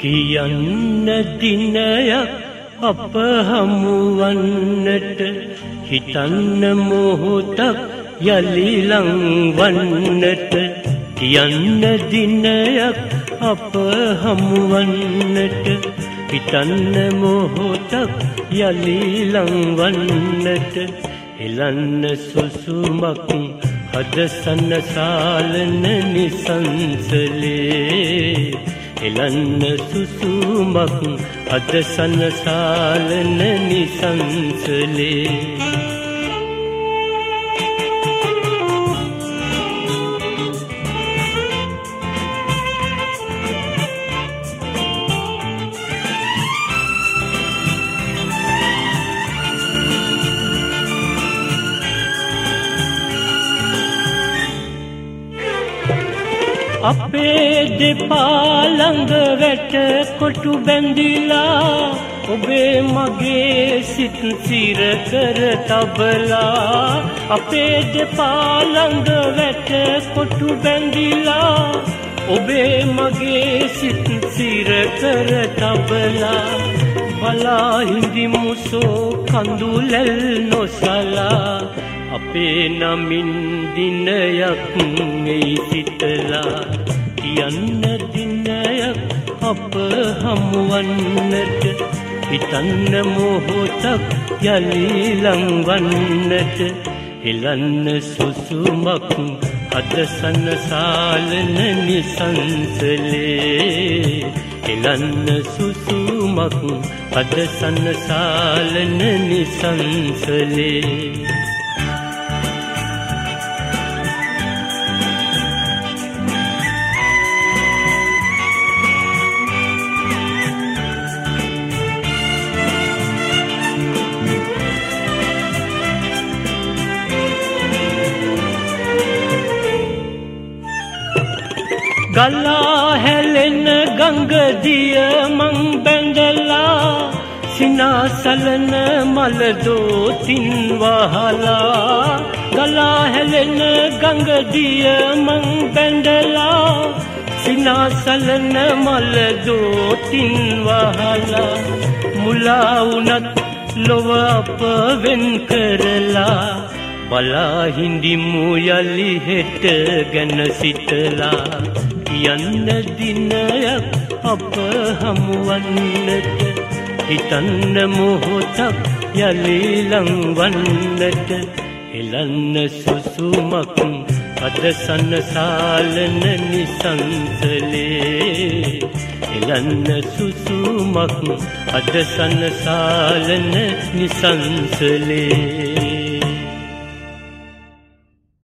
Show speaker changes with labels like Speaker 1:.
Speaker 1: කියන්න දිනයක් අප හමුවන්නට හිතන්න මොහොතක් යලි ලංවන්නට කියන්න දිනයක් අප හමුවන්නට හිතන්න මොහොතක් යලි ලංවන්නට එලන්න සුසුමක් හද සනසාලන නිසංසලේ එලන්න සුසුමක් හද සනසාලන නිසංසලේ අපේ දෙපා ළඟ වැට කොටු බැඳිලා ඔබේ මගේ සිත් සිර කර තබලා අපේ දෙපා ළඟ වැට කොටු බැඳිලා ඔබේ මගේ සිත් සිර කර තබලා බලා හිඳිමු සෝ කඳුලැල් නොසලා අපේ නමින් දිනයක් එයි සිතලා කියන්න දිනයක් අප හමුවන්නට හිතන්න මොහොතක් යලි ලංවන්නට එලන්න සුසුමක් හද සනසාලන නිසංසලේ එලන්න සුසුමක් හද සනසාලන නිසංසලේ ගලා හැලෙන ගංග දිය මං බැඳලා සිනාසලන මල දෝතින් වහලා ගලා හැලෙන ගංග දිය මං බැඳලා සිනාසලන මල දෝතින් වහලා මුලා වුණත් ලොව අප වෙන් කරලා බලා හිඳිමු යලි හෙට ගැන සිතලා කියන්න දිනයක් අප හමුවන්නට හිතන්න මොහොතක් යලි ලංවන්නට එලන්න සුසුමක් හද සනසාලන නිසංසලේ එලන්න සුසුමක් හද සනසාලන නිසංසලේ